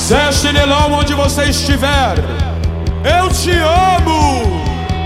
Zé Chinelão, onde você estiver, eu te amo!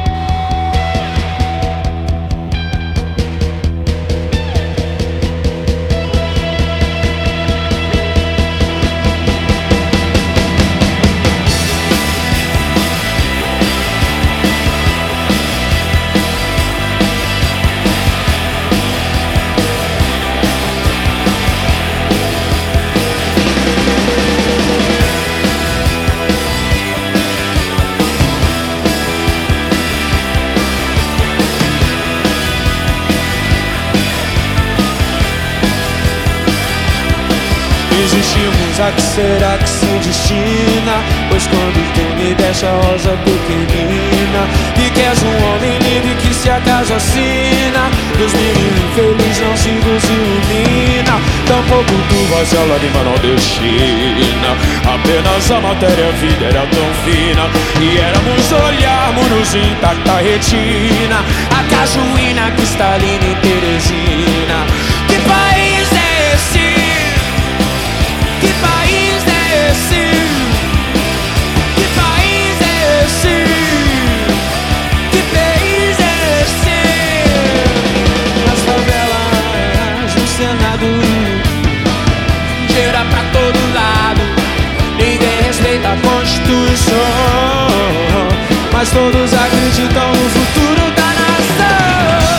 Existimos, a que será que se destina? Pois quando tu me deixa rosa pequenina, e que és um homem livre que se acaso assina, dos meninos infelizes não se ilumina. Tampouco tu vais a lágrima não destina. Apenas a matéria, a vida era tão fina, e éramos olharmos intacta retina, a cajuína cristalina e Teresina. Que país é esse? Que país é esse? Que país é esse? Que país é esse? Nas favelas, no Senado, dinheiro pra todo lado, ninguém respeita a Constituição, mas todos acreditam no futuro da nação.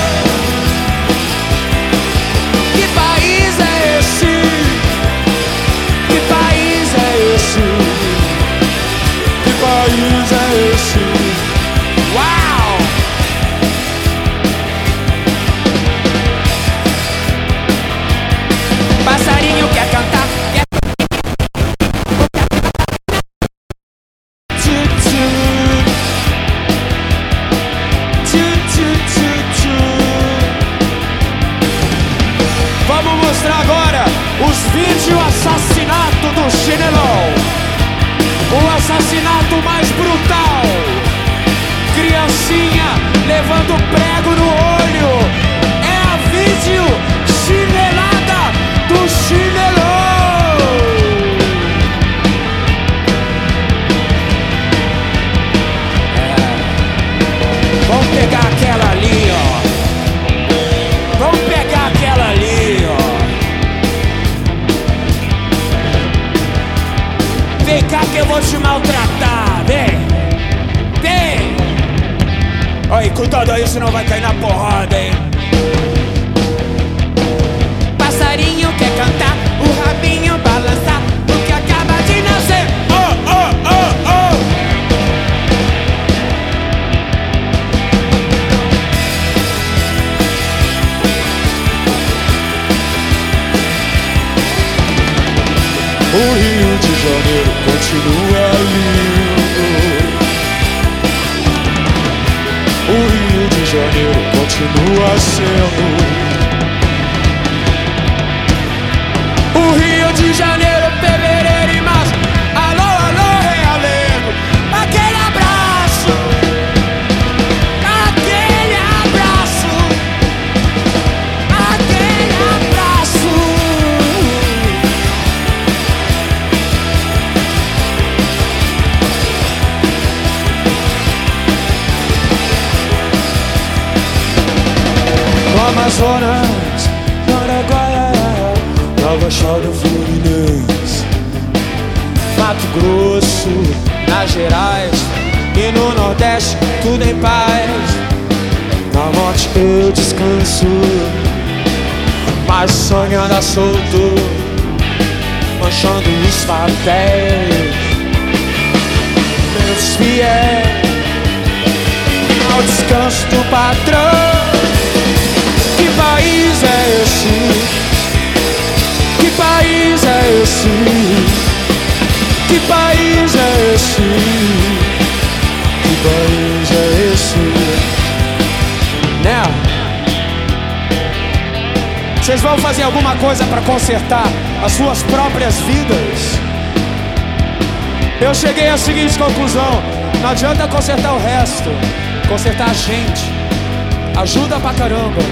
Que país é esse? Que país é esse? Que país é esse? Uau! Passarinho quer cantar, quer... Vamos mostrar agora os vídeos assassinato do Chinelão. O assassinato mais brutal. Criancinha levando prego no olho. É a vídeo chinelada do Chinelão. Vamos pegar aquela ali, ó. Vamos pegar aquela ali, ó. Vem cá que eu vou te maltratar, vem. Vem. Aí, cuidado aí, senão vai cair na porrada, hein. Passarinho quer cantar, o rabinho balançar, o que acaba de nascer. Oh, oh, oh, oh. O Rio de Janeiro continua lindo. O Rio de Janeiro continua sendo. O Rio de Janeiro, fevereiro e março. Alô, alô, realengo. Aquele abraço. Aquele abraço. Aquele abraço. No Amazonas, no Araguaia, na Baixada Fluminense, Mato Grosso, Minas Gerais e no Nordeste, tudo em paz. na morte eu descanso, Mas o sonho anda solto, manchando os papéis. Meus fiéis ao descanso do patrão. Que país é esse? Que país é esse? Que país é esse? que país é esse? Né? Vocês vão fazer alguma coisa pra consertar as suas próprias vidas? Eu cheguei à seguinte conclusão: não adianta consertar o resto, consertar a gente ajuda pra caramba.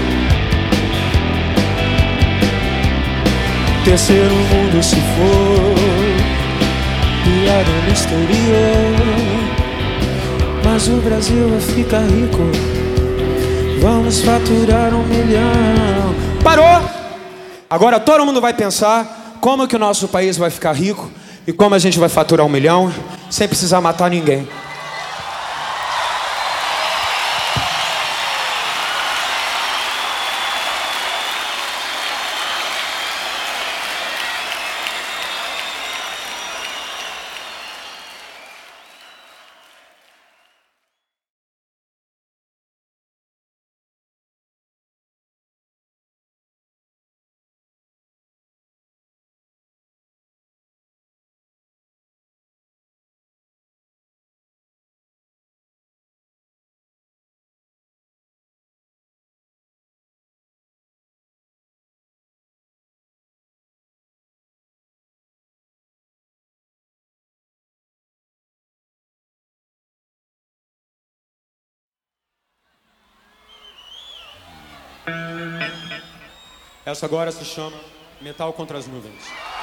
Terceiro mundo se for, faturar no exterior. Mas o Brasil vai ficar rico. Vamos faturar 1 milhão. Parou! Agora todo mundo vai pensar como que o nosso país vai ficar rico e como a gente vai faturar 1 milhão sem precisar matar ninguém. Essa agora se chama Metal contra as Nuvens.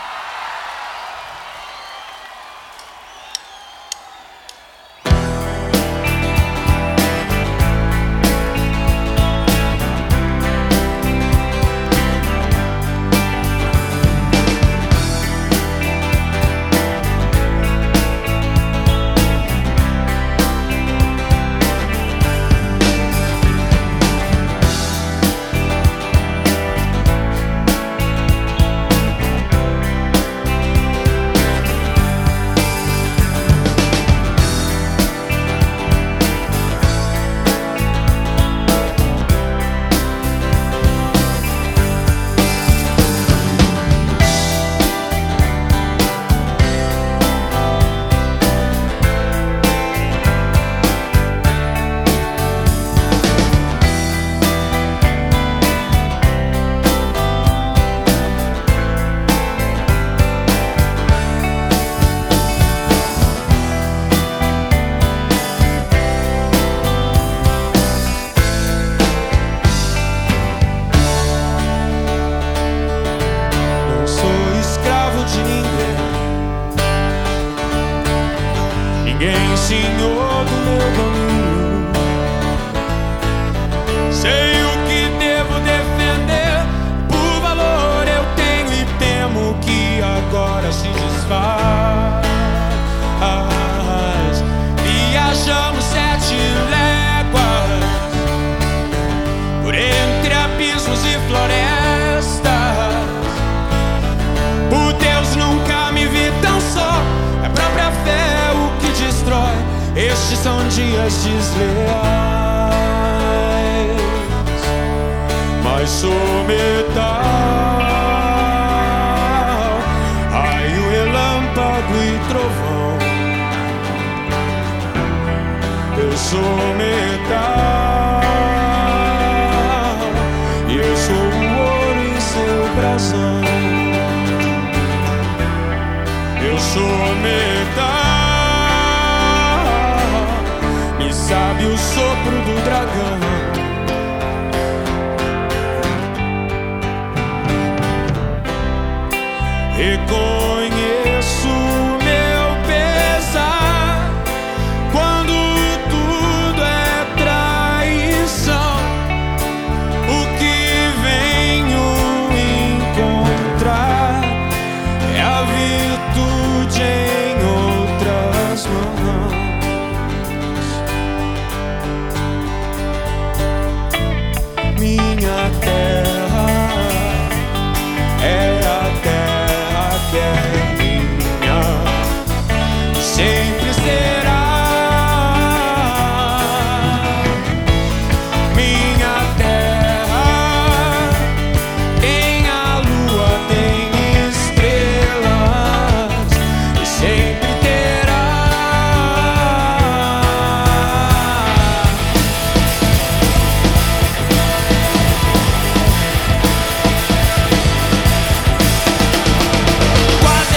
Senhor do meu caminho, sei o que devo defender, por valor eu tenho e temo que agora se desfaz. Viajamos 7 léguas por entre abismos e florestas, por Deus nunca me vi tão só, é a própria fé o que destrói. Estes são dias desleais, mas sou metal, raio, relâmpago e trovão. Eu sou metal e eu sou o ouro em seu brasão. Eu sou metal, sabe o sopro do dragão. Reconheço meu pesar quando tudo é traição. O que venho encontrar é a virtude em outras mãos. Minha terra é a terra que é minha, sempre será. Minha terra tem a lua, tem estrelas e sempre terá. Quase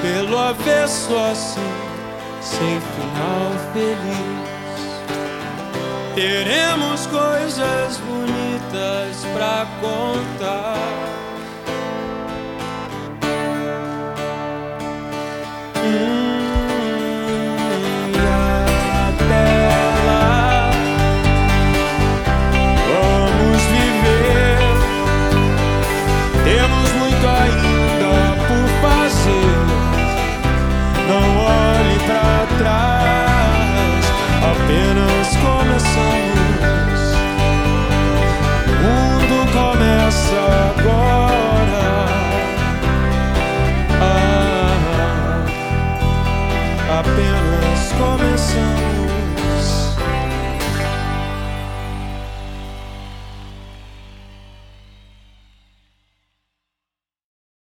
pelo avesso assim, sem final feliz. Teremos coisas bonitas pra contar.